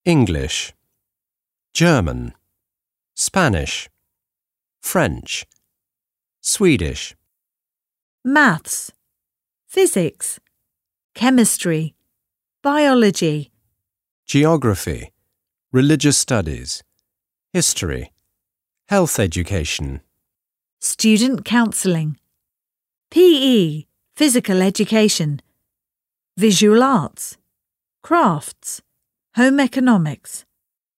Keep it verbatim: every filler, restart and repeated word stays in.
English, German, Spanish, French, Swedish. Maths, physics, chemistry, biology, Geography, religious studies, history, health education. student counselling, P E, physical education, visual arts, crafts, home economics.